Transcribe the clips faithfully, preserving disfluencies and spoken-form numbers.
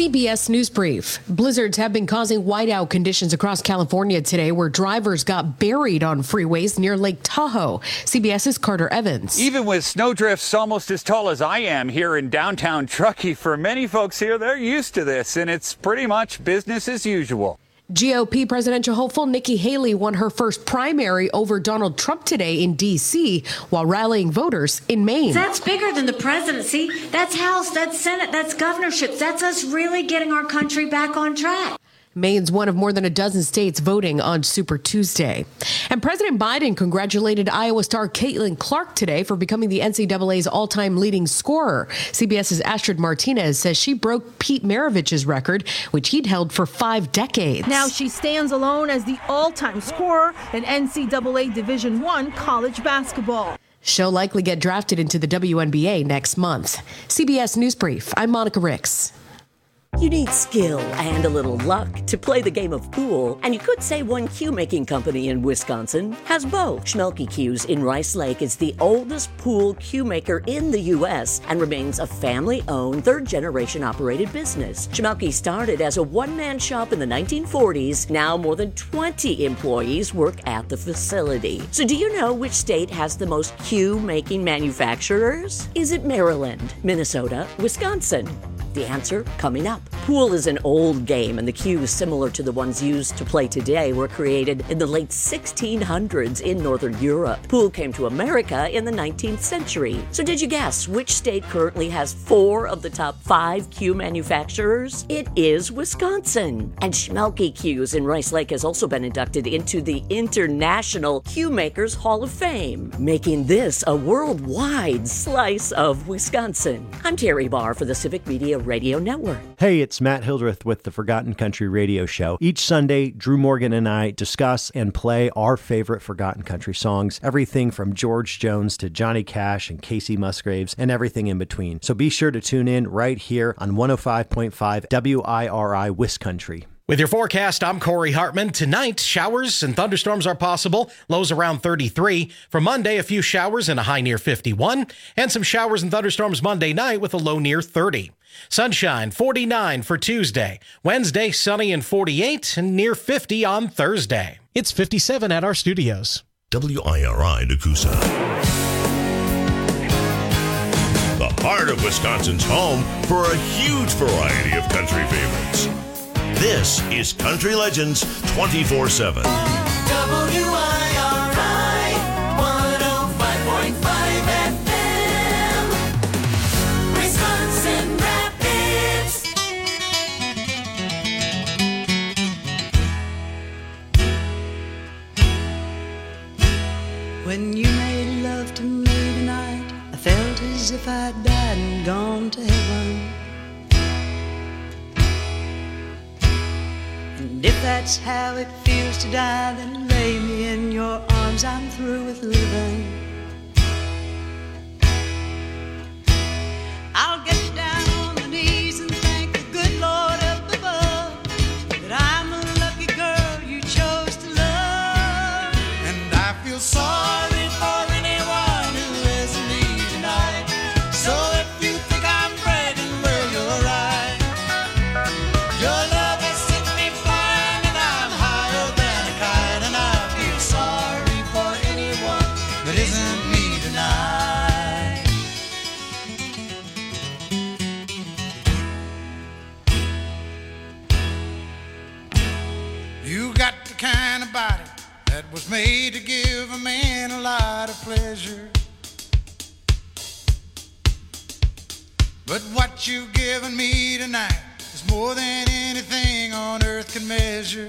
C B S News Brief. Blizzards have been causing whiteout conditions across California today, where drivers got buried on freeways near Lake Tahoe. CBS's Carter Evans. Even with snowdrifts almost as tall as I am here in downtown Truckee, for many folks here, they're used to this, and it's pretty much business as usual. G O P presidential hopeful Nikki Haley won her first primary over Donald Trump today in D C while rallying voters in Maine. That's bigger than the presidency. That's House, that's Senate, that's governorships. That's us really getting our country back on track. Maine's one of more than a dozen states voting on Super Tuesday. And President Biden congratulated Iowa star Caitlin Clark today for becoming the N C double A's all-time leading scorer. CBS's Astrid Martinez says she broke Pete Maravich's record, which he'd held for five decades. Now she stands alone as the all-time scorer in N C double A Division One college basketball. She'll likely get drafted into the W N B A next month. C B S News Brief, I'm Monica Ricks. You need skill and a little luck to play the game of pool, and you could say one cue-making company in Wisconsin has both. Schmelke Cues in Rice Lake is the oldest pool cue maker in the U S and remains a family-owned, third-generation operated business. Schmelke started as a one-man shop in the nineteen forties. Now more than twenty employees work at the facility. So do you know which state has the most cue-making manufacturers? Is it Maryland, Minnesota, Wisconsin? The answer coming up. Pool is an old game, and the cues similar to the ones used to play today were created in the late sixteen hundreds in Northern Europe. Pool came to America in the nineteenth century. So did you guess which state currently has four of the top five cue manufacturers? It is Wisconsin. And Schmelke Cues in Rice Lake has also been inducted into the International Cue Makers Hall of Fame, making this a worldwide slice of Wisconsin. I'm Terry Barr for the Civic Media Radio Network. Hey, it's Matt Hildreth with the Forgotten Country Radio Show. Each Sunday, Drew Morgan and I discuss and play our favorite Forgotten Country songs, everything from George Jones to Johnny Cash and Casey Musgraves and everything in between. So be sure to tune in right here on one oh five point five W I R I Wiscountry. With your forecast, I'm Corey Hartman. Tonight, showers and thunderstorms are possible, lows around thirty-three. For Monday, a few showers and a high near fifty-one, and some showers and thunderstorms Monday night with a low near thirty. Sunshine, forty-nine for Tuesday. Wednesday, sunny and forty-eight, and near fifty on Thursday. It's fifty-seven at our studios. W I R I Nakusa. The heart of Wisconsin's home for a huge variety of country favorites. This is Country Legends twenty-four seven. W I R I one oh five point five F M, Wisconsin Rapids. When you made love to me tonight, I felt as if I'd died and gone to heaven. And if that's how it feels to die, then lay me in your arms, I'm through with living. I'll get down on my knees and thank the good Lord up above that I'm a lucky girl you chose to love. And I feel sorry for anyone who isn't me tonight. So if you think I'm bragging, well, you're right. Your love has sent me flying and I'm higher than a kite. And I feel sorry for anyone that isn't me tonight. You got the kind of body that was made to give a man a lot of pleasure. But what you've given me tonight is more than anything on earth can measure.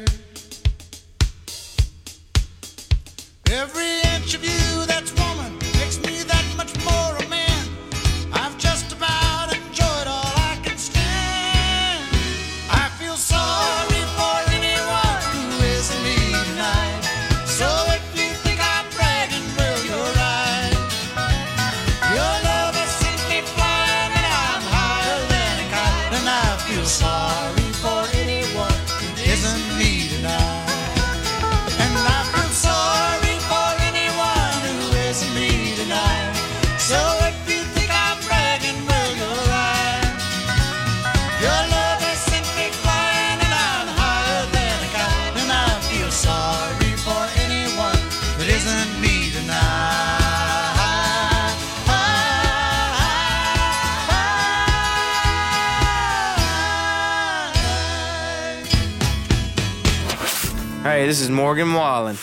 Every inch of you that's woman makes me that much more a man. I've just about enjoyed all I can stand. I feel sorry for anyone who isn't me tonight. So if you think I'm bragging, well, you're right. Your love has sent me flying and I'm higher than a kite. And I feel sorry for anyone who isn't me tonight. And I feel sorry for anyone Hey, this is Morgan Wallen.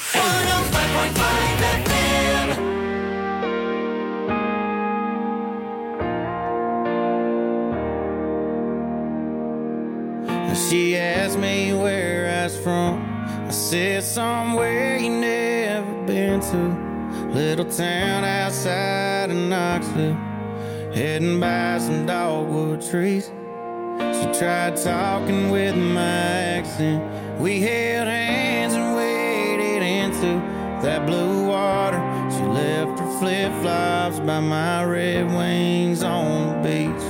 She asked me where I was from. I said somewhere you never been to. Little town outside of Knoxville, heading by some dogwood trees. She tried talking with my accent. We held hands and waded into that blue water. She left her flip-flops by my Red Wings on the beach.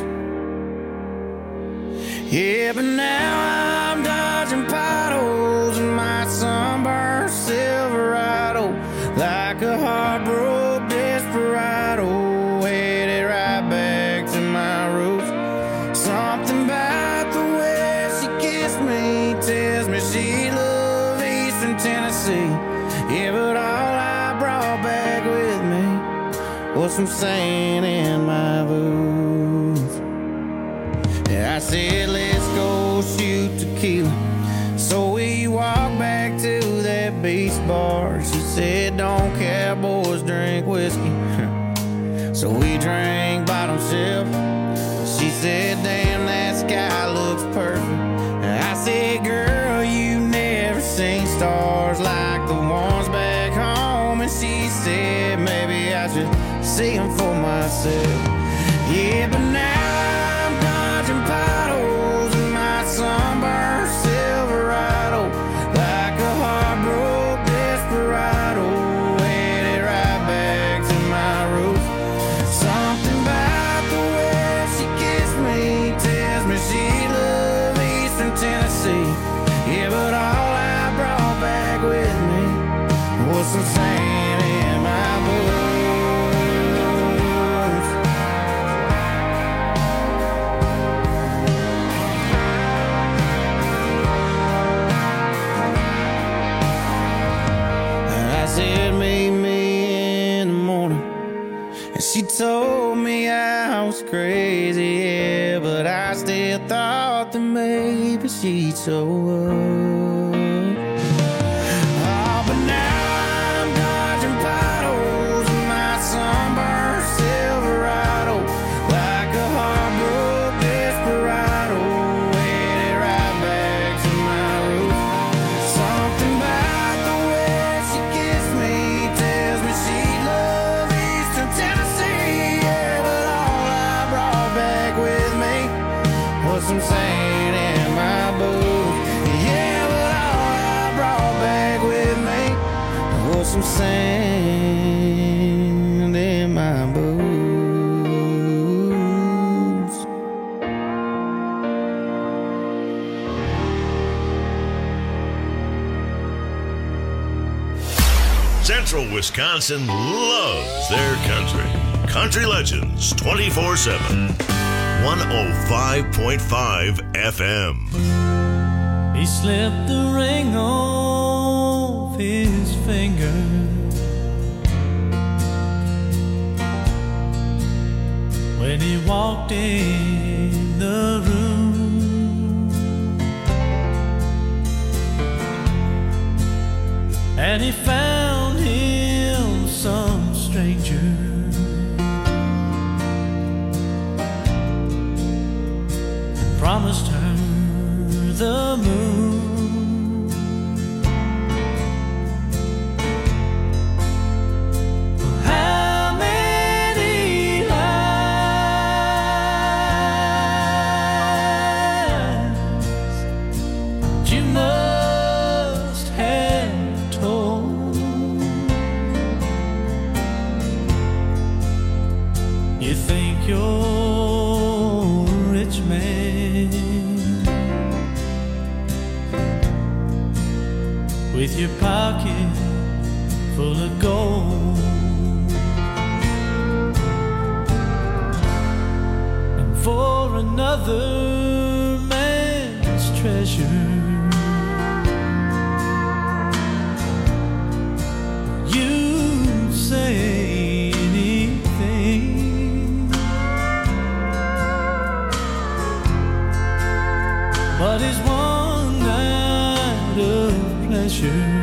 Yeah, but now I'm dodging potholes in my sunburned Silverado, like a heartbroken desperado, headed right back to my roots. Something about the way she kissed me tells me she loved Eastern Tennessee. Yeah, but all I brought back with me was some sand in my boots. I said, let's go shoot tequila. So we walked back to that beach bar. She said, don't cowboys drink whiskey. So we drank bottom shelf. She said, damn, that sky looks perfect. I said, girl, you never seen stars like the ones back home. And she said, maybe I should see them for myself. Yeah, but now I'm dodging potholes in my sunburned Silverado, like a heartbroken desperado, headed right back to my roots. Something about the way she kissed me tells me she loved Eastern Tennessee. Yeah, but all I brought back with me was some sand in my boots. Said meet me in the morning, and she told me I was crazy, yeah, but I still thought that maybe she'd show up. Oh, but now I'm dodging potholes in my sunburned Silverado, like a heartbroken desperado, headed right back to my roots. Something about the way she kissed me tells me she loved Eastern Tennessee. Yeah, but all I brought back with me was some sand in my boots. Yeah, but all I brought back with me was some sand in my boots. Central Wisconsin loves their country. Country Legends twenty-four seven. one oh five point five F M. He slipped the ring off his finger, when he walked in the room, and he found him some stranger and promised her the moon. How many lies you must have told? You think you're a rich man with your pocket full of gold, and for another man's treasure you'd say anything. But his one night of pleasure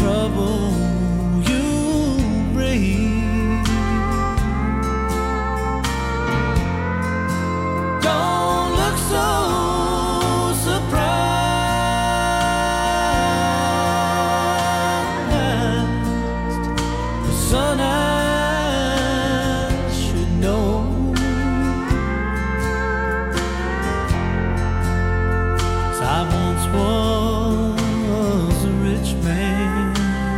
trouble you bring. Don't look so surprised. The sun I should know. I once was a rich man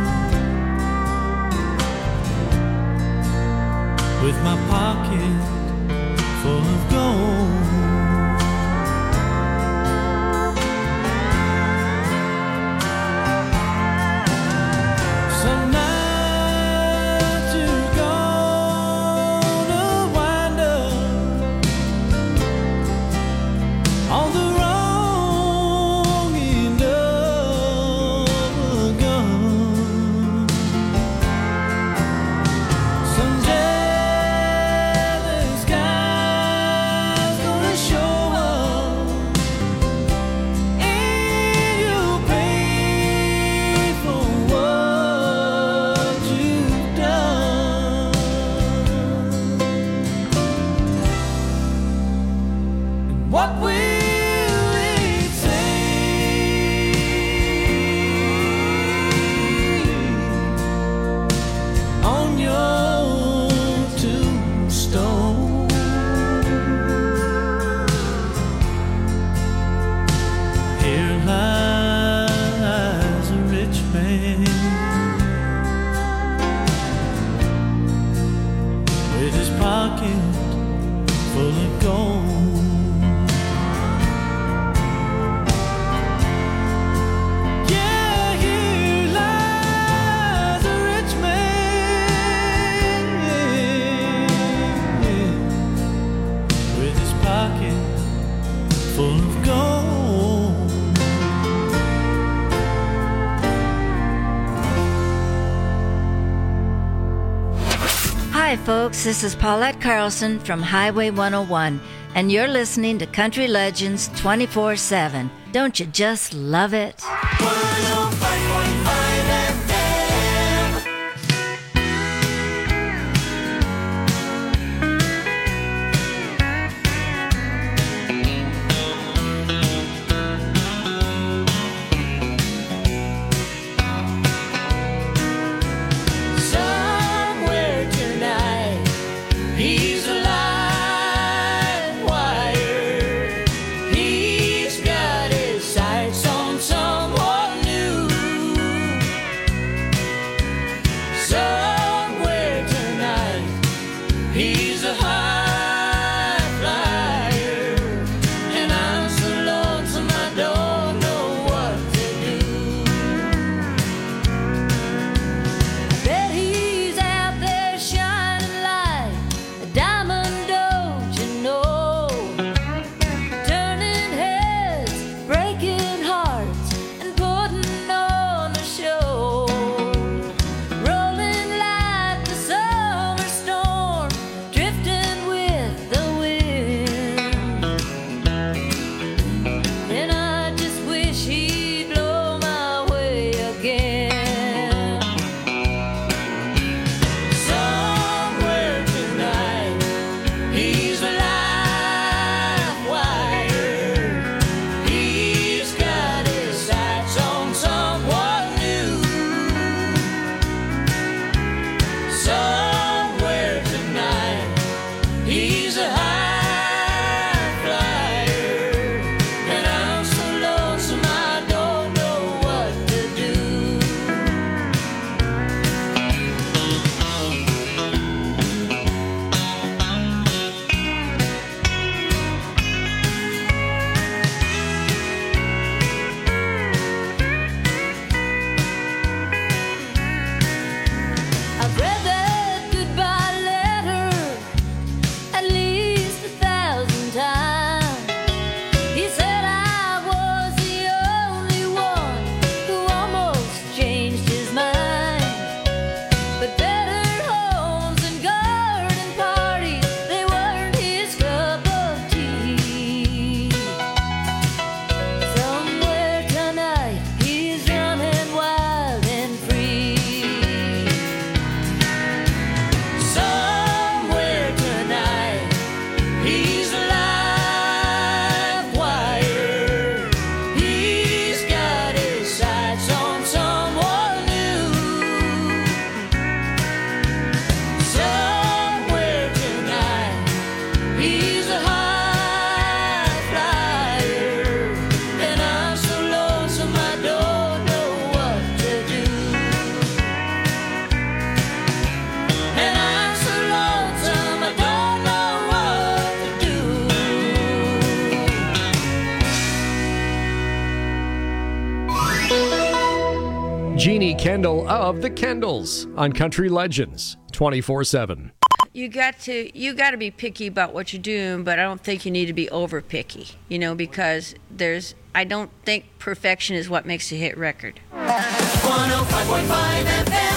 with my pocket full of gold. Some nights you're gonna wind up on the wrong end of a gun. Some jealous guy's gonna show up and you'll pay for what you've done. And what will it say on your tombstone? Here lies a rich man with his pocket full of gold. Yeah, here lies a rich man with his pocket full of gold. Hi, folks. This is Paulette Carlson from Highway one oh one, and you're listening to Country Legends twenty-four seven. Don't you just love it? Somewhere tonight, he's a live wire. He's got his sights on someone new. Jeannie Kendall of the Kendalls on Country Legends twenty-four seven. You got to you got to be picky about what you're doing, but I don't think you need to be over picky, you know, because there's I don't think perfection is what makes a hit record. one oh five point five F M.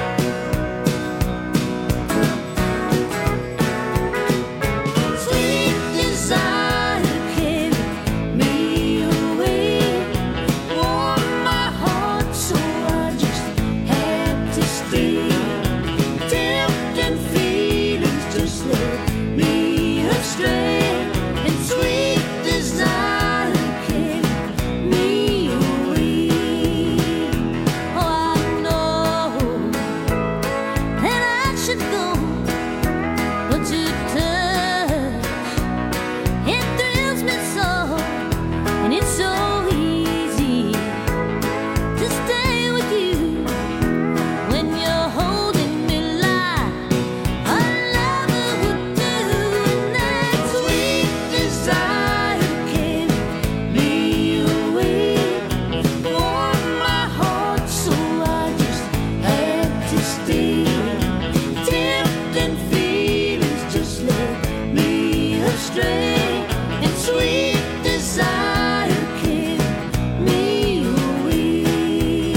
Sweet desire carried me away, warmed my heart so I just had to stay. Tempting feelings just led me astray, and sweet desire carried me away. Oh, I know that I should go, but your touch, it thrills me so, and it's so easy to stay with you when you're holding me like a lover would do. And that sweet desire carried me away, warmed my heart so I just had to stay. Tempting feelings just led me astray, and sweet desire carried me away.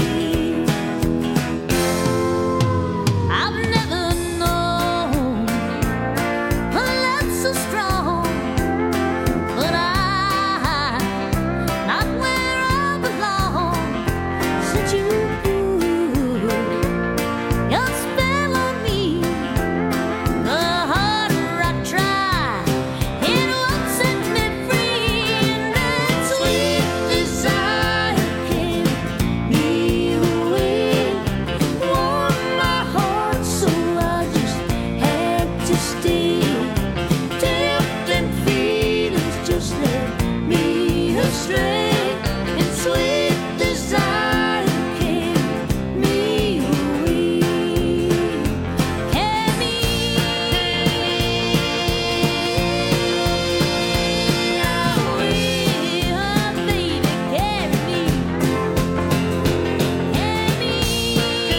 I've never known a love so strong, but I, not where I belong, since you your spell on me. The harder I try, it won't set me free. And that sweet desire carried me away, warmed my heart so I just had to stay. Tempting feelings just led me astray, and sweet desire carried me away. Carry me away, oh baby, carry me. Carry me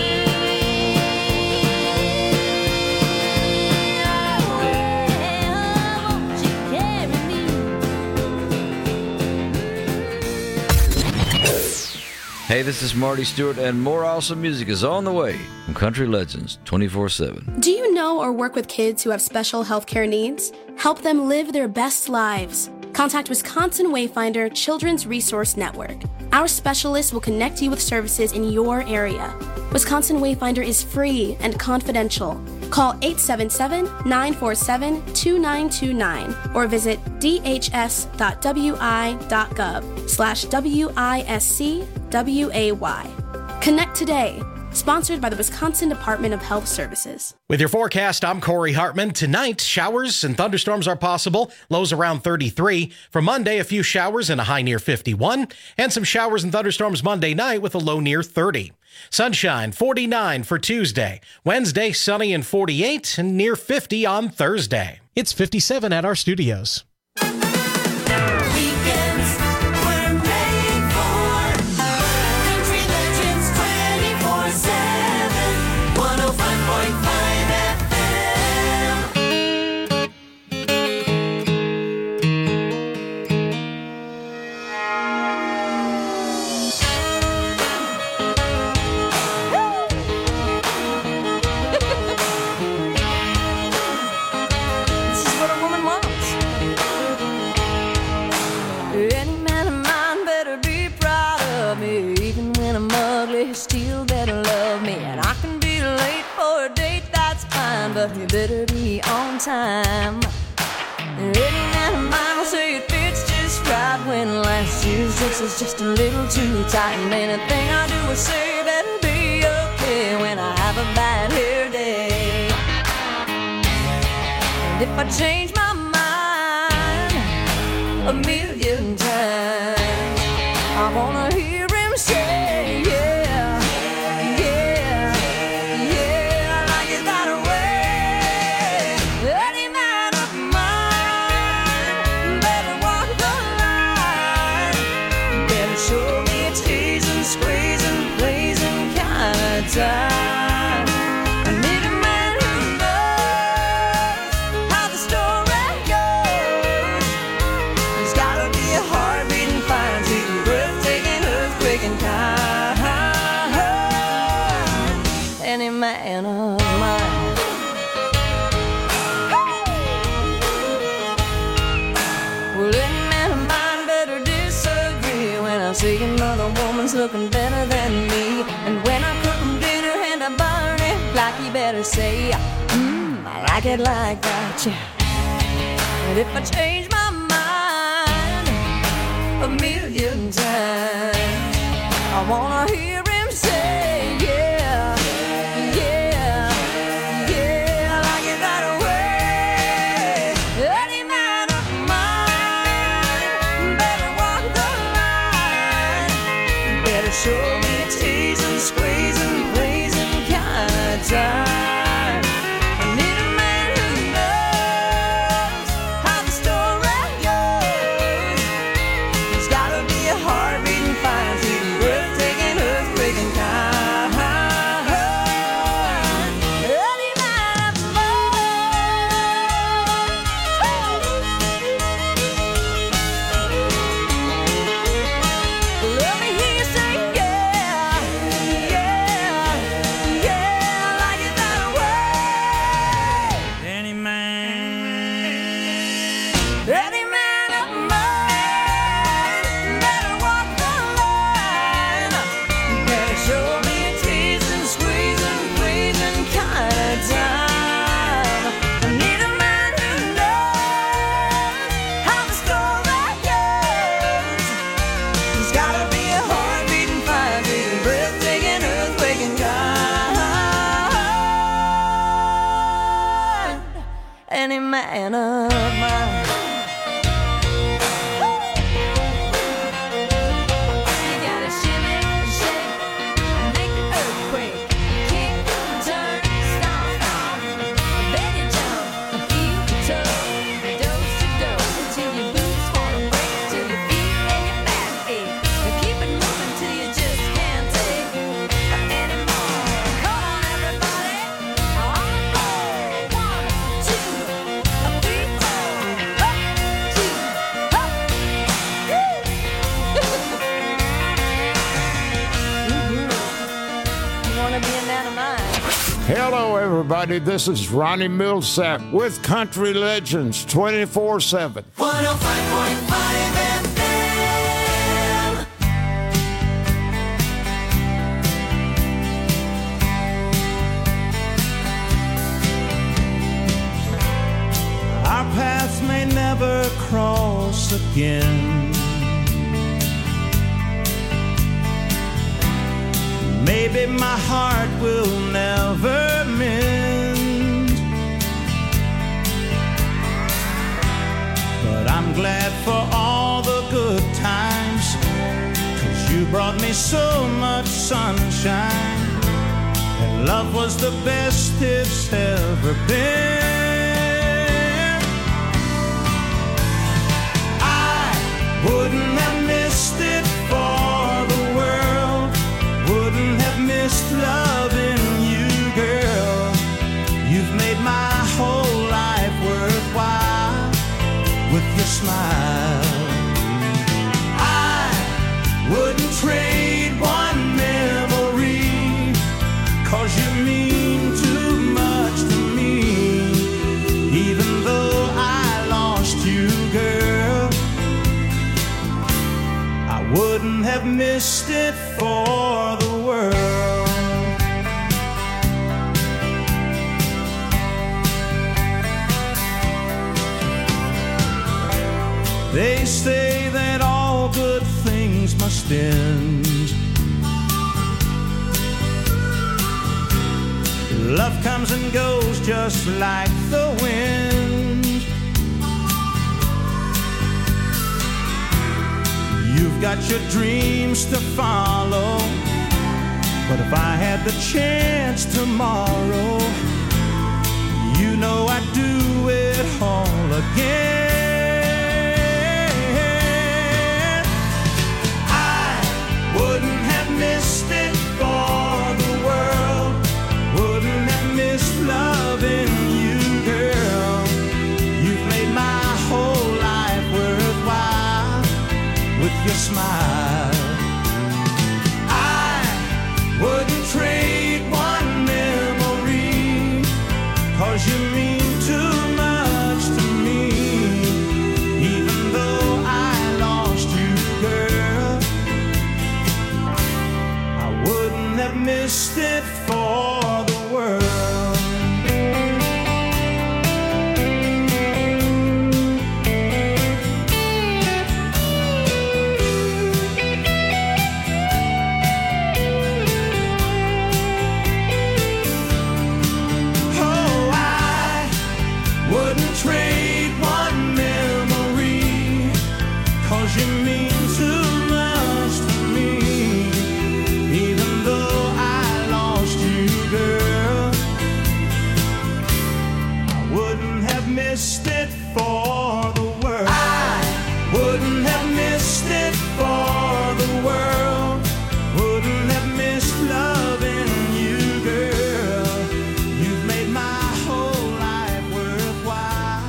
away, oh won't you carry me? Hey, this is Marty Stewart, and more awesome music is on the way from Country Legends twenty-four seven. Do you know or work with kids who have special healthcare needs? Help them live their best lives. Contact Wisconsin Wayfinder Children's Resource Network. Our specialists will connect you with services in your area. Wisconsin Wayfinder is free and confidential. Call eight seven seven, nine four seven, two nine two nine or visit d h s dot w i dot gov slash W I S C W A Y. Connect today. Sponsored by the Wisconsin Department of Health Services. With your forecast, I'm Corey Hartman. Tonight, showers and thunderstorms are possible. Lows around thirty-three. For Monday, a few showers and a high near fifty-one. And some showers and thunderstorms Monday night with a low near thirty. Sunshine, forty-nine for Tuesday. Wednesday, sunny and forty-eight and near fifty on Thursday. It's fifty-seven at our studios. Weekends were made for Country Legends twenty-four seven, one oh five point five F M. This is what a woman wants. Any man of mine better be proud of me. Even when I'm ugly, he still better love me. And I can be late for a date, that's fine, but you better be on time. Any man of mine will say it fits just right when last year's dress is just a little too tight. And anything I do or say better be okay when I have a bad hair day. And if I change my mind a million times, I wanna hear him say, yeah, yeah, yeah, like it that way. Any man of mine better walk the line, better show me a tease and squeeze and plays and man of mine. Well, any man of mine better disagree when I see another woman's looking better than me. And when I cook him dinner and I burn it, like he better say, mmm, I like it like that, yeah. And if I change my mind a million times, I wanna hear him say, yeah, yeah, yeah, I like it that way. Any man of mine better walk the line, better show me teasing, squeezing, pleasing kind of time. Any man of mine. You gotta shimmy, shake, make the earthquake, kick, turn, stomp, stomp, then you jump, feel the toe, dose to dose, until your boots wanna break, till your feet and your back ache, and keep it moving till you just can't take anymore. Come on, everybody, on the floor, one, two. Hello, everybody. This is Ronnie Millsap with Country Legends twenty-four seven. one oh five point five F M. Our paths may never cross again. Maybe my heart will never mend, but I'm glad for all the good times, 'cause you brought me so much sunshine, and love was the best it's ever been. I wouldn't have missed it for the world, wouldn't have missed loving you, girl. You've made my whole life worthwhile with your smile. I wouldn't trade one memory, 'cause you mean too much to me. Even though I lost you, girl, I wouldn't have missed it for the world. They say that all good things must end. Love comes and goes just like the wind. You've got your dreams to follow, but if I had the chance tomorrow, you know I'd do it all again. I wouldn't have missed it for the world, wouldn't have missed loving you, girl. You've made my whole life worthwhile with your smile. I wouldn't trade one memory have missed it for the world. Trade one memory, 'cause you mean too much to me. Even though I lost you, girl, I wouldn't have missed it for the world. I wouldn't have missed it for the world. Wouldn't have missed loving you, girl. You've made my whole life worthwhile.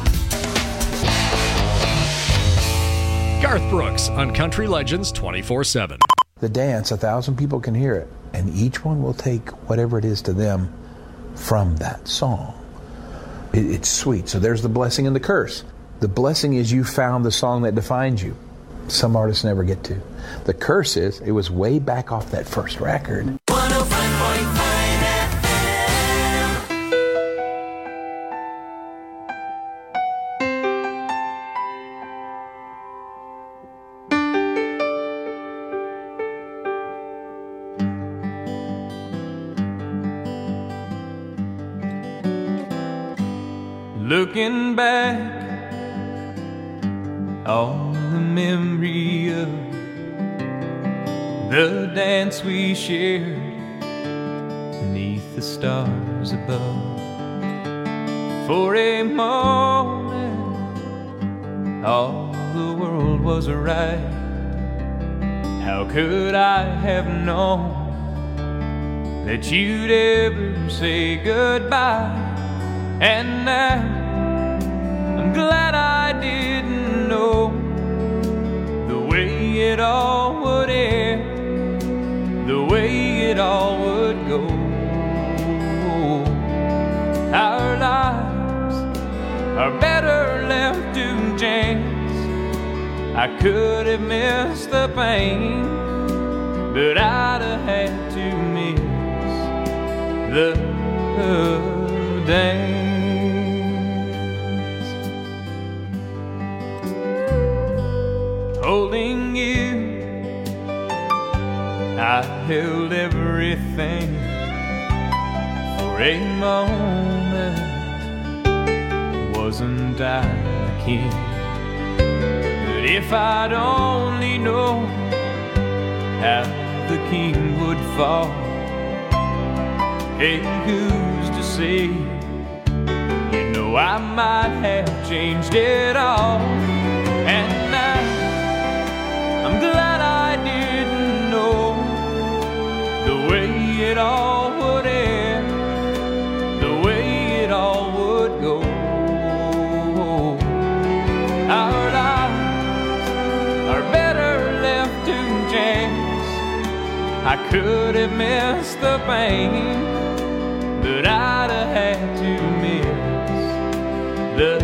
Garth Brooks on Country Legends twenty-four seven. The dance, a thousand people can hear it, and each one will take whatever it is to them from that song. It, it's sweet. So there's the blessing and the curse. The blessing is you found the song that defines you. Some artists never get to. The curse is it was way back off that first record. one oh five point five F M. Looking back on the memory of the dance we shared beneath the stars above. For a moment, all the world was right. How could I have known that you'd ever say goodbye? And now I'm glad I didn't know the way it all would end, the way it all would go. Our lives are better left to chance. I could have missed the pain, but I'd have had to miss the dance. Holding you, I held everything for a moment. Wasn't I the king? But if I'd only known how the king would fall, hey, who's to say? You know I might have changed it all. And now I'm glad I didn't know the way it all would end, the way it all would go. Our lives are better left to chance. I could have missed the pain, but I'd have had to miss the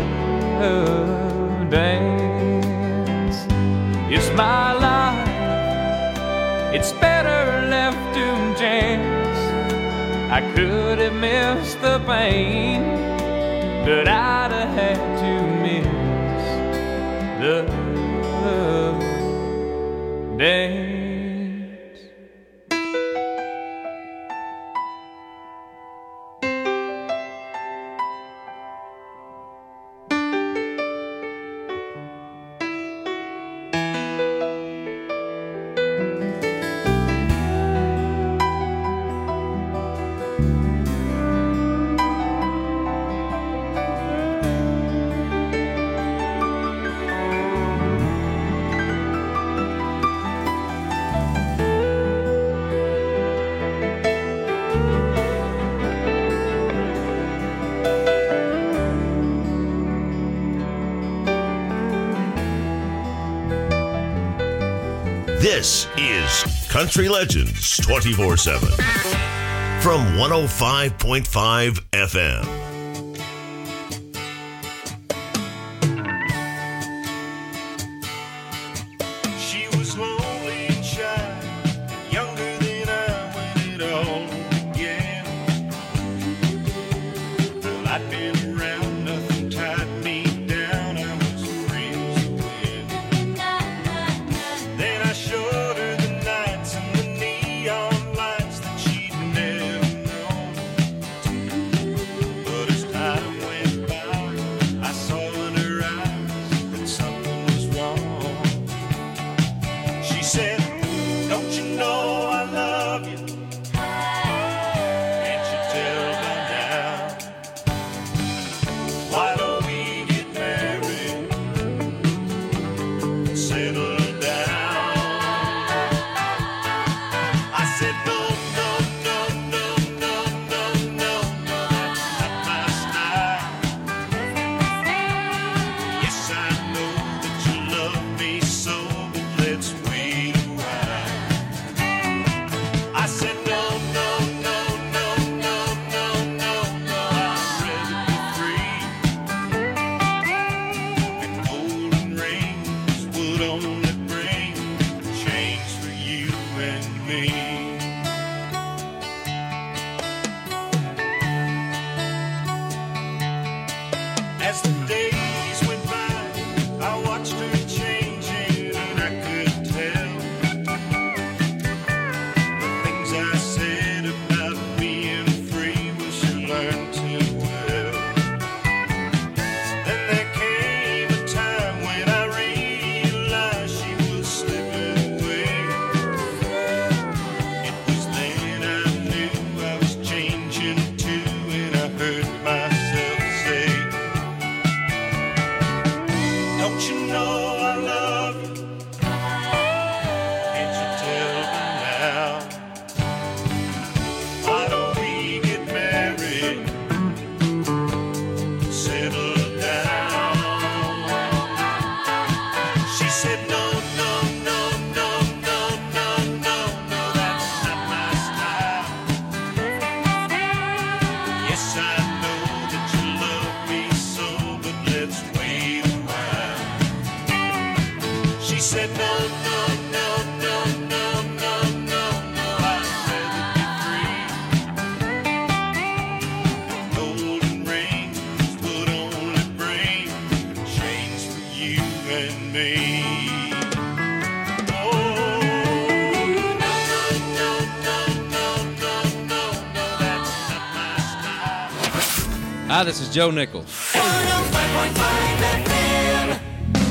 dance. It's my life, it's better left to chance. I could have missed the pain, but I'd have had to miss the dance. This is Country Legends twenty-four seven from one oh five point five F M. She was lonely and shy, younger than I when it all Hi, this is Joe Nichols. one oh five point five F M.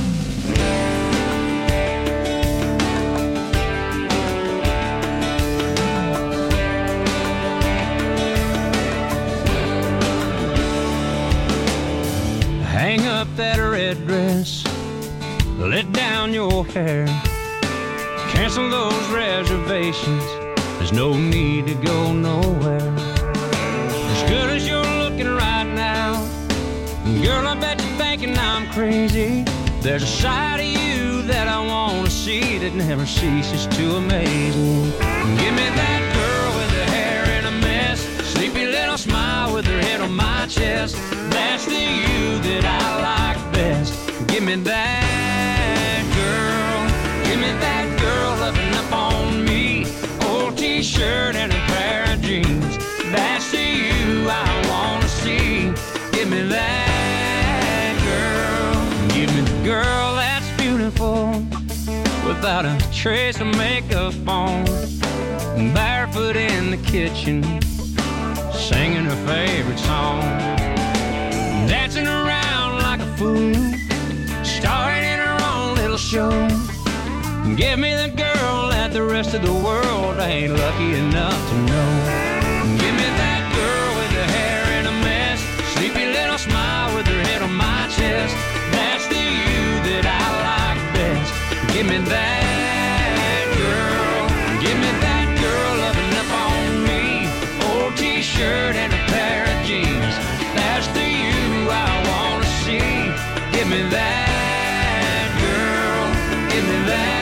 Hang up that red dress, let down your hair, cancel those reservations, there's no need to go nowhere. As good as you're looking right now, girl, I bet you're thinking I'm crazy. There's a side of you that I want to see that never ceases to amaze me. Give me that girl with her hair in a mess, sleepy little smile with her head on my chest. That's the you that I like best. Give me that girl, give me that girl loving up on me. Old t-shirt and a pair of jeans. That's the you I want to see. Give me that girl, give me the girl that's beautiful, without a trace of makeup on, barefoot in the kitchen, singing her favorite song, dancing around like a fool, starring in her own little show. Give me the girl that the rest of the world ain't lucky enough to know. Give me that girl with her hair in a mess, sleepy little smile with her head on my chest. That's the you that I like best. Give me that girl, give me that girl loving up on me. Old t-shirt and a pair of jeans. That's the you I want to see. Give me that girl, give me that.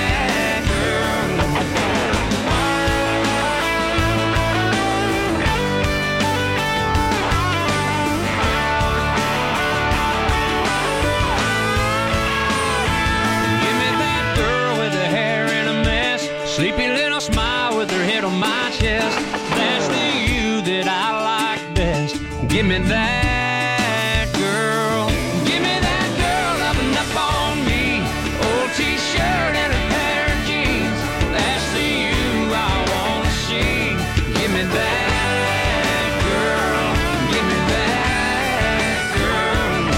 Sleepy little smile with her head on my chest. That's the you that I like best. Give me that girl, give me that girl loving up on me. Old t-shirt and a pair of jeans. That's the you I want to see. Give me that girl, give me that girl.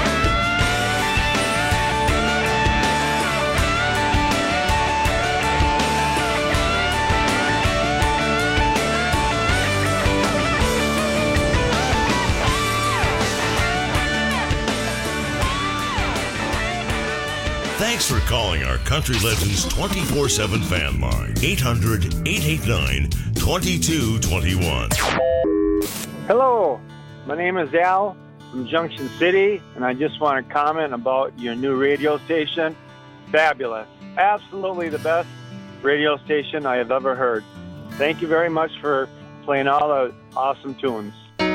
Thanks for calling our Country Legends twenty-four seven fan line. eight hundred, eight eight nine, two two two one. Hello, my name is Al from Junction City, and I just want to comment about your new radio station. Fabulous. Absolutely the best radio station I have ever heard. Thank you very much for playing all the awesome tunes.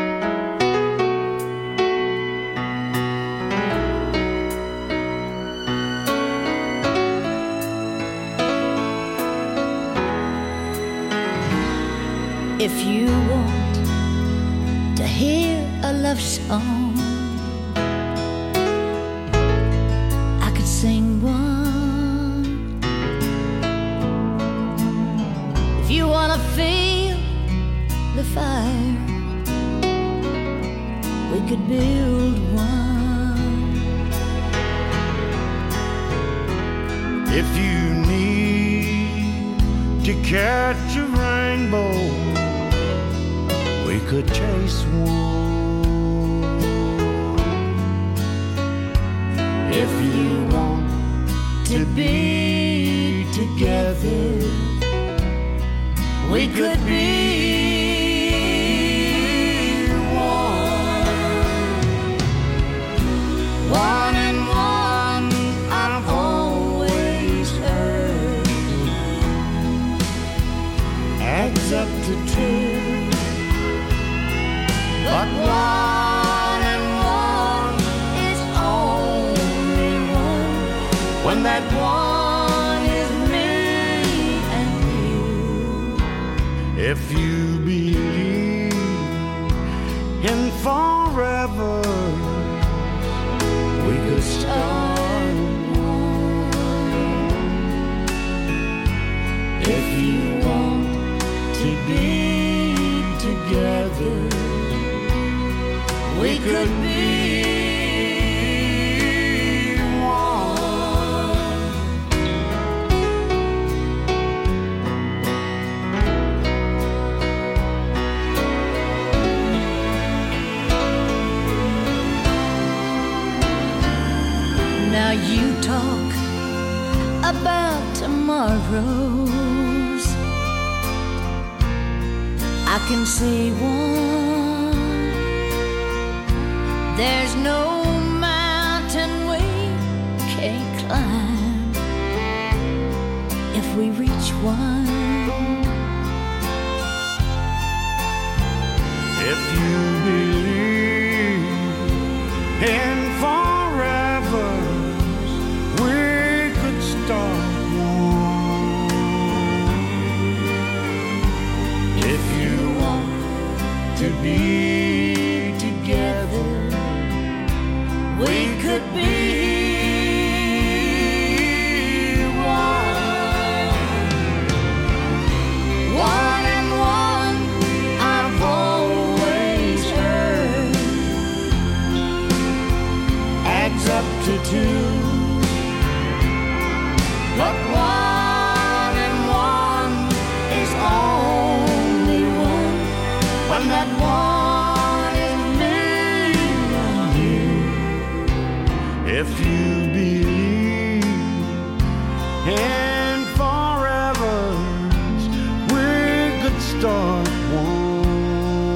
If you want to hear a love song, I could sing one. If you want to feel the fire, we could build one. If you need to catch a rainbow, we could chase one. If you want to be together, we could be one. One and one, I've always heard, adds up to two. But one and one is only one, when that one is me and you. If you believe in forever, we could start one. If you want to be together, we could be Now you talk about tomorrows. I can say one. There's no mountain we can't climb if we reach one. If you believe in forever, we could start one. If you want to be together, we could be one. One and one, I've always heard, adds up to two. But one and one is only one, when that one is me and you. If you believe in forevers, we could start one.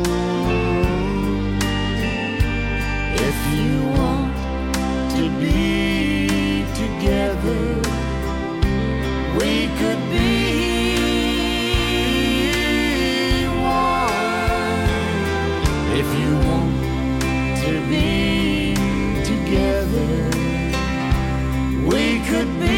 If you want to be together, we could be one. If you want to be together, we could be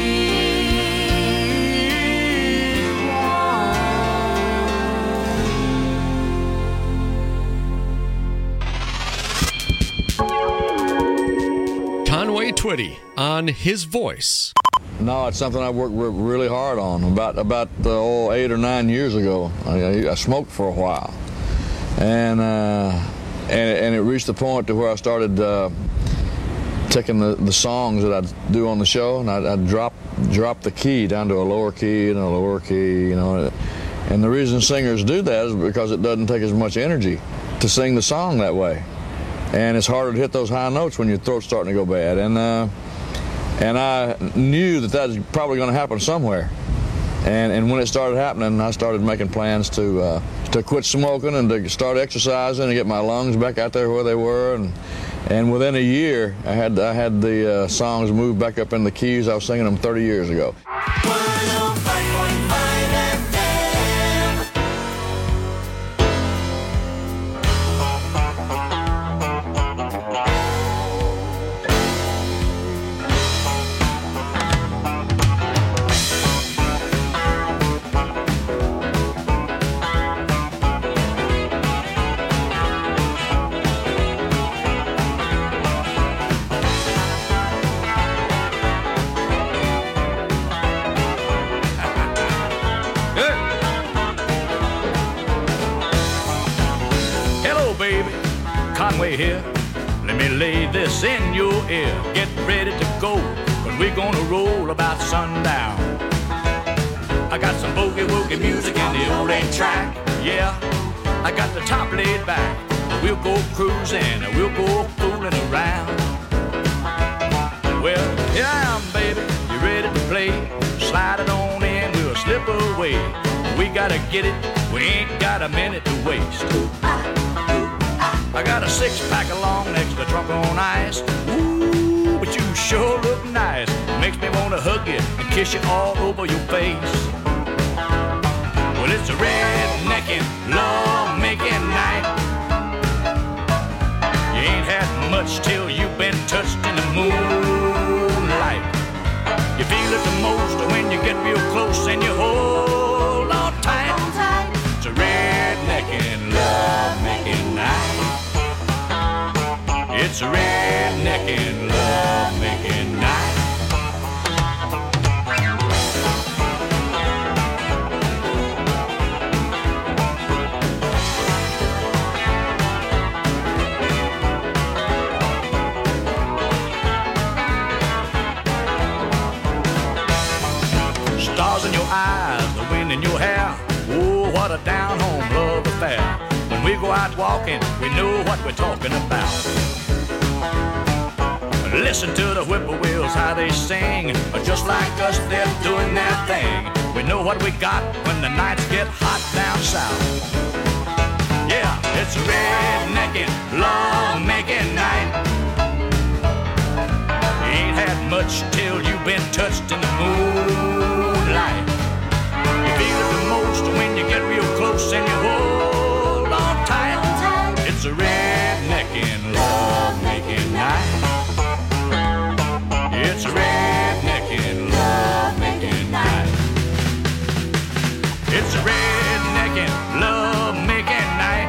Conway Twitty on His Voice. No, it's something I worked re- really hard on. About about uh, oh, eight or nine years ago, I, I smoked for a while, and uh, and and it reached the point to where I started uh, taking the, the songs that I'd do on the show, and I'd, I'd drop drop the key down to a lower key and a lower key, you know. And the reason singers do that is because it doesn't take as much energy to sing the song that way, and it's harder to hit those high notes when your throat's starting to go bad. And uh, And I knew that that was probably going to happen somewhere. And and when it started happening, I started making plans to uh, to quit smoking and to start exercising and get my lungs back out there where they were. And and within a year, I had I had the uh, songs moved back up in the keys I was singing them thirty years ago. Conway here, let me lay this in your ear. Get ready to go, but we're gonna roll about sundown. I got some boogie-woogie music in the old eight track, yeah. I got the top laid back, we'll go cruising, we'll go fooling around. Well, here I am, baby, you ready to play? Slide it on in, we'll slip away. We gotta get it, we ain't got a minute to waste. I got a six-pack along next to trunk on ice. Ooh, but you sure look nice. Makes me want to hug you and kiss you all over your face. Well, it's a redneckin', love-making night. You ain't had much till you've been touched in the moonlight. You feel it the most when you get real close and you hold on tight. It's a redneckin', love-making night. It's a redneckin', love-making night. down home love affair. When we go out walking, we know what we're talking about. Listen to the whippoorwills, how they sing. Just like us, they're doing their thing. We know what we got when the nights get hot down south. Yeah, it's a redneckin', love-making night. You ain't had much till you've been touched in the moonlight. You feel it the most when you get real close and you hold on tight. It's a redneckin', love-making night. It's a redneckin', love-making night. It's a redneckin', love-making night.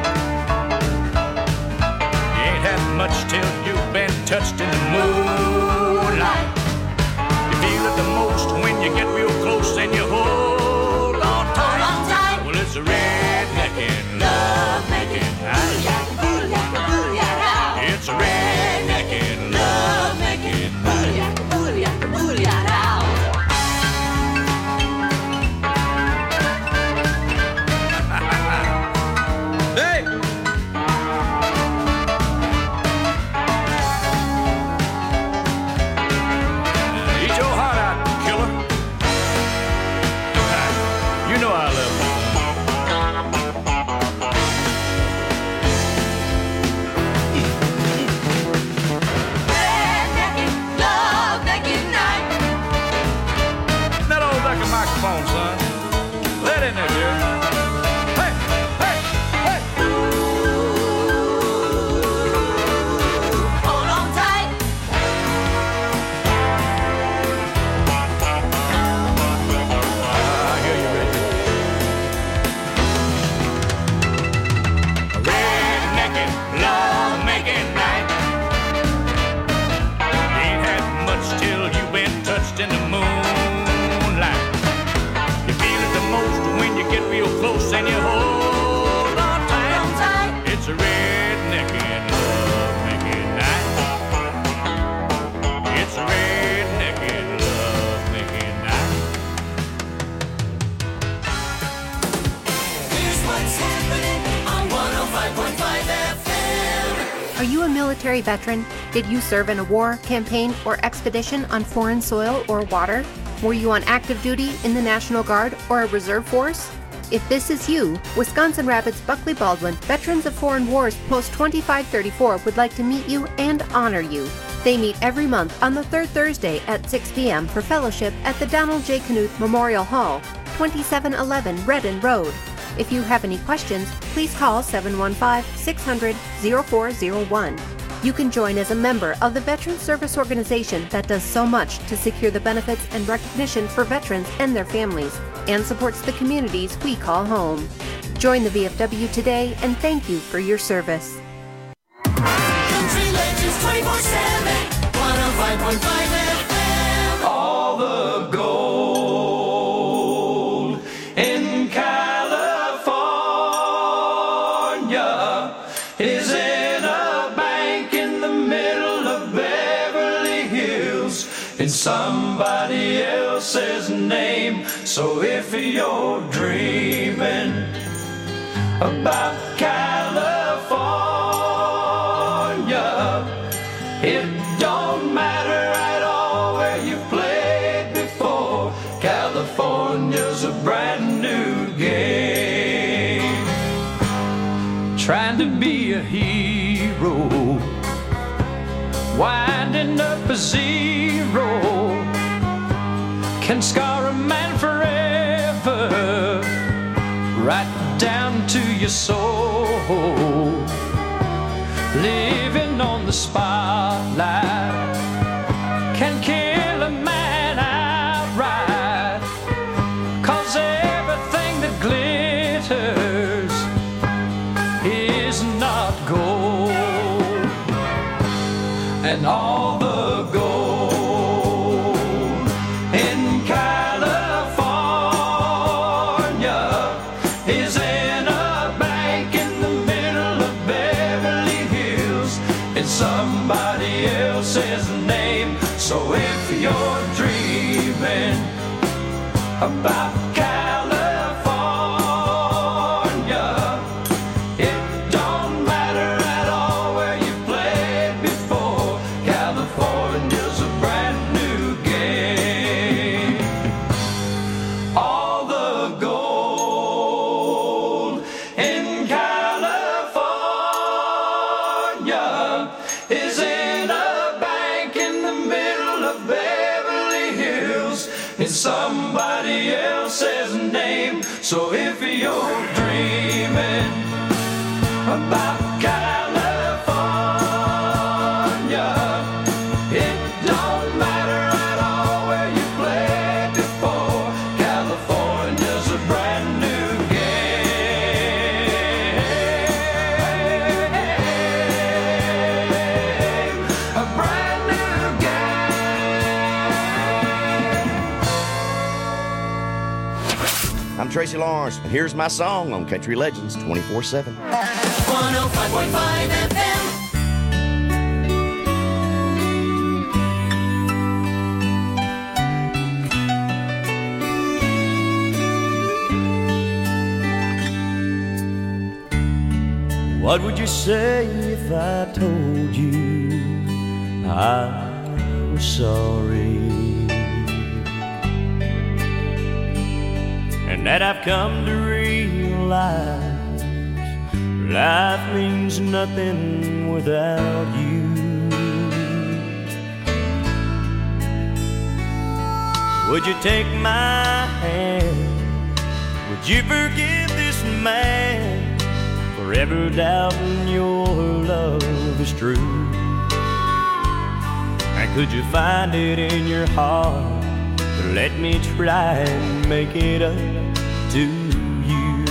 You ain't had much till you've been touched in the moonlight. You feel it the most when you get real close and you hold on tight. Hold on tight. Well, it's a redneckin', love-making night. It's a redneckin', love-making night. In the moonlight, you feel it the most when you get real close and you hold on tight. It's a redneckin', love-making night. It's a redneckin', love-making night. Here's what's happening on one oh five point five F M. Are you a military veteran? Did you serve in a war, campaign, or expedition on foreign soil or water? Were you on active duty in the National Guard or a reserve force? If this is you, Wisconsin Rapids Buckley Baldwin Veterans of Foreign Wars Post twenty-five thirty-four would like to meet you and honor you. They meet every month on the third Thursday at six p.m. for fellowship at the Donald J. Knuth Memorial Hall, twenty-seven eleven Redden Road. If you have any questions, please call seven one five, six hundred, oh four oh one. You can join as a member of the Veterans Service Organization that does so much to secure the benefits and recognition for veterans and their families, and supports the communities we call home. Join the V F W today, and thank you for your service. Country Legends twenty-four seven, one oh five point five F M. All the gold in California is in a bank in the middle of Beverly Hills in somebody else's name. So if you're dreaming about California, it don't matter at all where you played before. California's a brand new game. Trying to be a hero, winding up a zero, can scar a man forever, right down to your soul. Living on the spotlight can kill a man outright, 'cause everything that glitters is not gold, and all the gold in California is in a bank in the middle of Beverly Hills in somebody else's name. So if you're dreaming about California, Tracy Lawrence, and here's my song on Country Legends twenty-four seven. one oh five point five F M. What would you say if I told you I was sorry, and that I've come to realize life means nothing without you? Would you take my hand? Would you forgive this man? Forever doubting your love is true. And could you find it in your heart to let me try and make it up to you?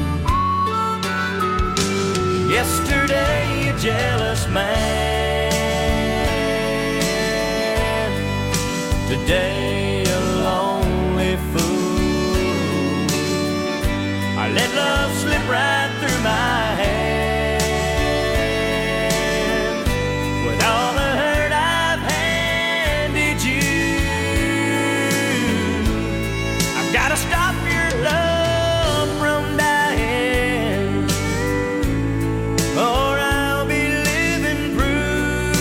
Yesterday, a jealous man. Today, a lonely fool. I let love slip right through my hands. With all the hurt I've handed you, I've got to stop your love from dying, or I'll be living proof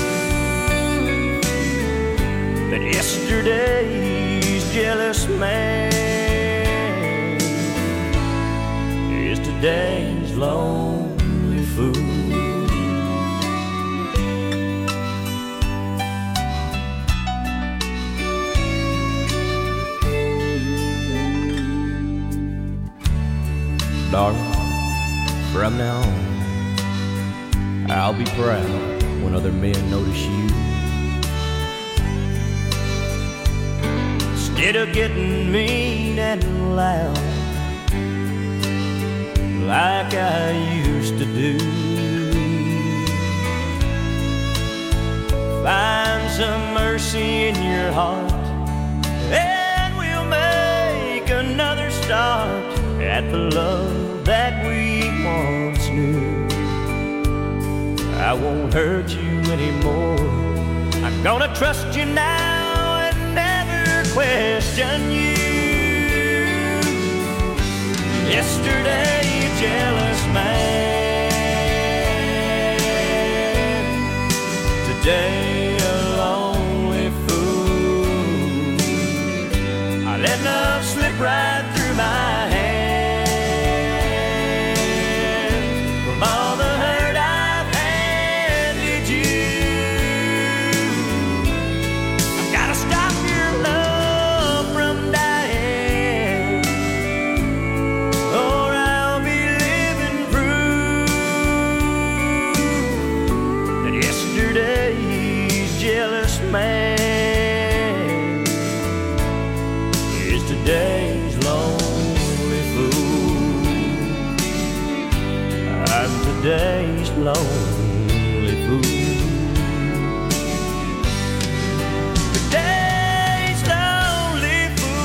that yesterday's jealous man is today's lonely fool. Darling, from now on, I'll be proud when other men notice you. Instead of getting mean and loud like I used to do, find some mercy in your heart, and we'll make another start at the love that we once knew. I won't hurt you anymore. I'm gonna trust you now and never question you. Yesterday, you jealous man. Today, a lonely fool. I let love slip right through my hands. From all the hurt I've handed you, I've got to stop your love from dying, or I'll be living proof that yesterday's jealous man is today's lonely fool. I'm today's lonely fool. Today's lonely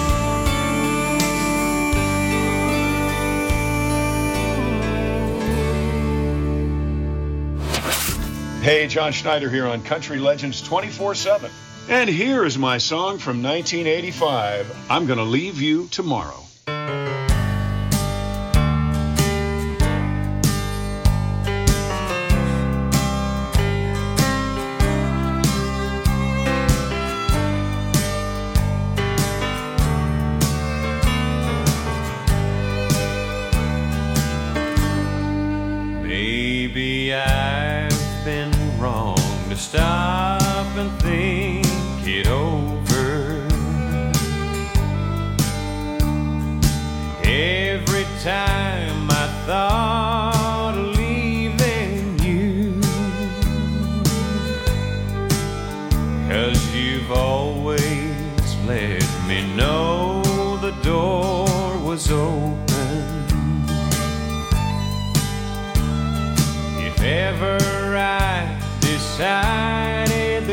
Hey, John Schneider here on Country Legends twenty-four seven. And here is my song from nineteen eighty-five, I'm Gonna Leave You Tomorrow. Maybe I've been wrong to stop and think it over. Every time I thought of leaving you, 'cause you've always let me know the door was open. If ever I decided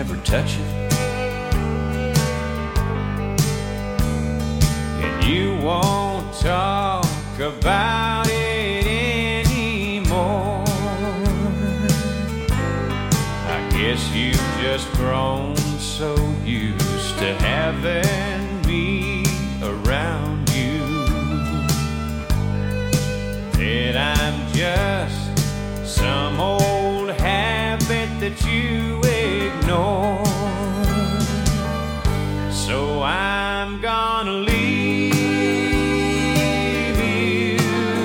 never touch it. And you won't talk about it anymore. I guess you've just grown so used to having me around you that I'm just some old habit that you ignore. So I'm gonna leave you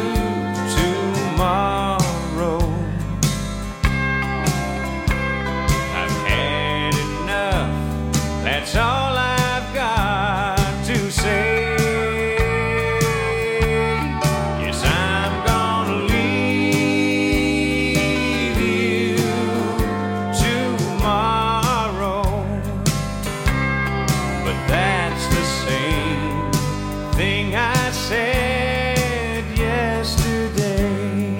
tomorrow. I've had enough, that's all I've got to say. Yes, I'm gonna leave you tomorrow. But that's the same thing I said yesterday.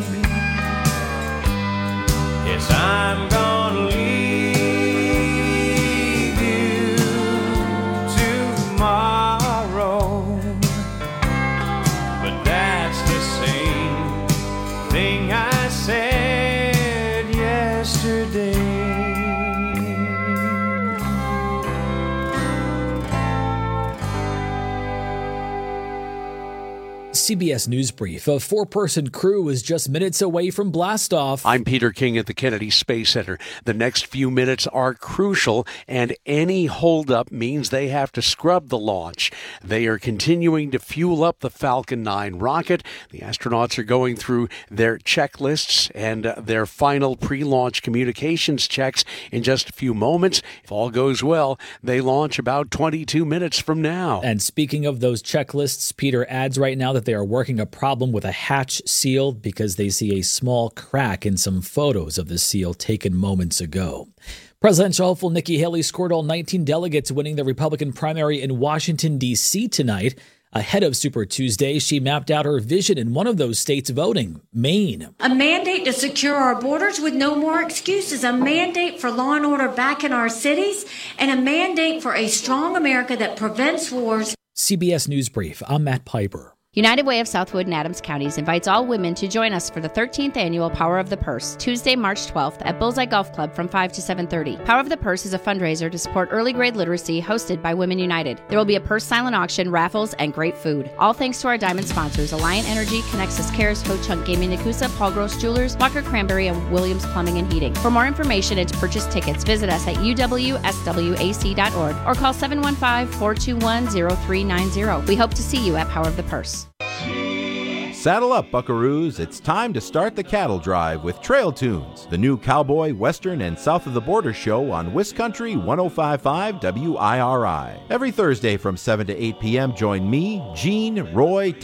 Yes, I'm gonna leave you tomorrow. But that's the same thing I said yesterday. C B S News Brief. A four-person crew is just minutes away from blastoff. I'm Peter King at the Kennedy Space Center. The next few minutes are crucial, and any holdup means they have to scrub the launch. They are continuing to fuel up the Falcon nine rocket. The astronauts are going through their checklists and uh, their final pre-launch communications checks in just a few moments. If all goes well, they launch about twenty-two minutes from now. And speaking of those checklists, Peter adds right now that they are working a problem with a hatch seal because they see a small crack in some photos of the seal taken moments ago. Presidential hopeful Nikki Haley scored all nineteen delegates winning the Republican primary in Washington, D C tonight. Ahead of Super Tuesday, she mapped out her vision in one of those states voting, Maine. A mandate to secure our borders with no more excuses. A mandate for law and order back in our cities. And a mandate for a strong America that prevents wars. C B S News Brief. I'm Matt Piper. United Way of Southwood and Adams Counties invites all women to join us for the thirteenth annual Power of the Purse, Tuesday, March twelfth at Bullseye Golf Club from five to seven thirty. Power of the Purse is a fundraiser to support early grade literacy hosted by Women United. There will be a purse silent auction, raffles, and great food. All thanks to our diamond sponsors, Alliant Energy, Connexus Cares, Ho Chunk Gaming Nakusa, Paul Gross Jewelers, Walker Cranberry, and Williams Plumbing and Heating. For more information and to purchase tickets, visit us at u w s w a c dot org or call seven one five, four two one, zero three nine zero. We hope to see you at Power of the Purse. Saddle up, buckaroos. It's time to start the cattle drive with Trail Tunes, the new cowboy, western, and south of the border show on Wiscountry one oh five point five W I R I. Every Thursday from seven to eight p.m., join me, Gene, Roy,